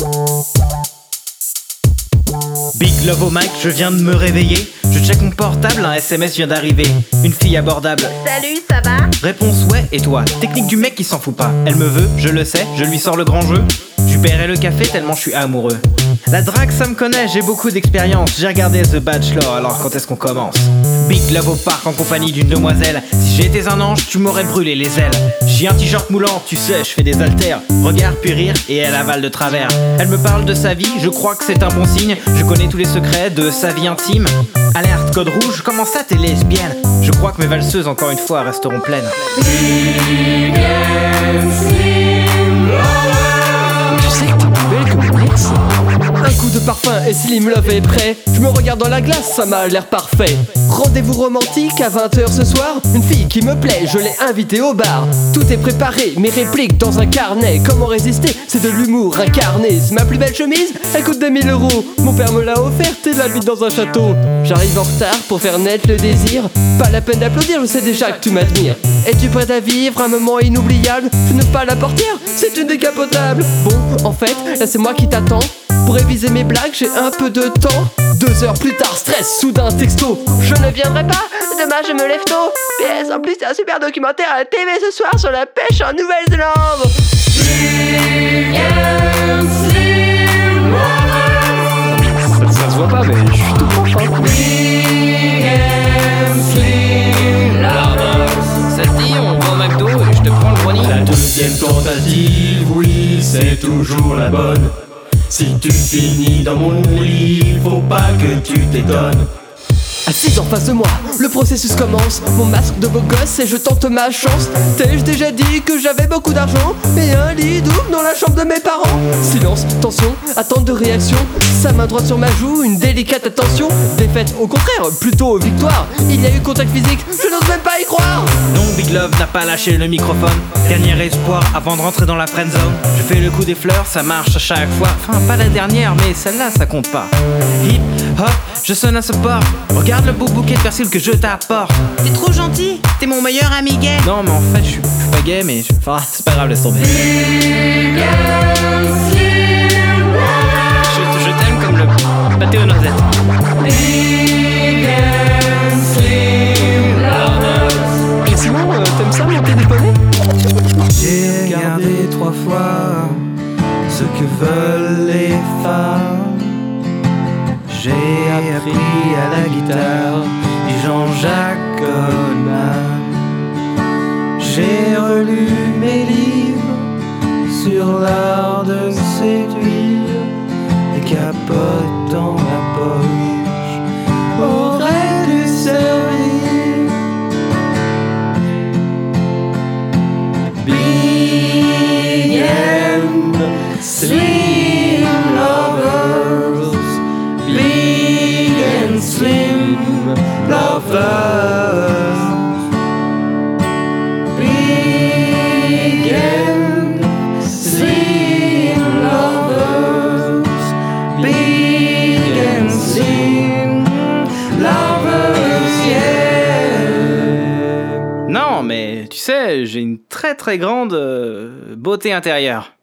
Big love au mic, je viens de me réveiller. Je check mon portable, un SMS vient d'arriver. Une fille abordable. Salut, ça va? Réponse ouais, et toi? Technique du mec qui s'en fout pas. Elle me veut, je le sais, je lui sors le grand jeu. Je paierai le café tellement je suis amoureux. La drague ça me connaît, j'ai beaucoup d'expérience. J'ai regardé The Bachelor, alors quand est-ce qu'on commence? Big love au parc en compagnie d'une demoiselle. Si j'étais un ange, tu m'aurais brûlé les ailes. J'ai un t-shirt moulant, tu sais, je fais des haltères. Regard puis rire, et elle avale de travers. Elle me parle de sa vie, je crois que c'est un bon signe. Je connais tous les secrets de sa vie intime. Alerte, code rouge, comment ça t'es lesbienne? Je crois que mes valseuses encore une fois resteront pleines. Tu sais que t'es plus belle que mon ex. Un coup de parfum et Slim Love est prêt. Je me regarde dans la glace, ça m'a l'air parfait. Rendez-vous romantique à 20h ce soir. Une fille qui me plaît, je l'ai invitée au bar. Tout est préparé, mes répliques dans un carnet. Comment résister? C'est de l'humour incarné. C'est ma plus belle chemise, elle coûte 2000 euros. Mon père me l'a offerte et l'habite dans un château. J'arrive en retard pour faire naître le désir. Pas la peine d'applaudir, je sais déjà que tu m'admires. Es-tu prête à vivre un moment inoubliable? Je ne pas la portière, c'est une décapotable. Bon, en fait, là c'est moi qui t'attends. Pour réviser mes blagues, j'ai un peu de temps. 2 heures plus tard, stress, soudain texto. Je ne viendrai pas, demain je me lève tôt. PS, en plus c'est un super documentaire à la TV ce soir sur la pêche en Nouvelle-Zélande. Ça se voit pas, mais je suis tout proche, hein. Ça te dit, on va au McDo et je te prends le brownie. La deuxième tentative, oui, c'est toujours la bonne. Si tu finis dans mon lit, faut pas que tu t'étonnes. Assise en face de moi, le processus commence. Mon masque de beau gosse et je tente ma chance. T'ai-je déjà dit que j'avais beaucoup d'argent et un lit double dans la chambre de mes parents? Silence, tension, attente de réaction. Sa main droite sur ma joue, une délicate attention. Défaite au contraire, plutôt victoire. Il y a eu contact physique, je n'ose même pas y croire. Non, Big Love n'a pas lâché le microphone. Dernier espoir avant de rentrer dans la friendzone. Je fais le coup des fleurs, ça marche à chaque fois. Enfin, pas la dernière, mais celle-là, ça compte pas. Hip, hop, je sonne à ce port. Regarde le beau bouquet de persil que je t'apporte. T'es trop gentil, t'es mon meilleur ami gay. Non, mais en fait, je suis pas gay, mais enfin, c'est pas grave, laisse tomber. Je t'aime comme le pâté aux noisettes. Et sinon, t'aimes ça monter des poneys? J'ai regardé 3 fois ce que veulent les femmes. J'ai appris à la guitare du Jean-Jacques Goldman. J'ai relu mes livres sur l'art de séduire. Les capotes dans la poche auraient dû servir. Big and slim lovers. Big and slim lovers. Big and slim lovers. Big and slim lovers, yeah. Non, mais tu sais, j'ai une très très grande beauté intérieure.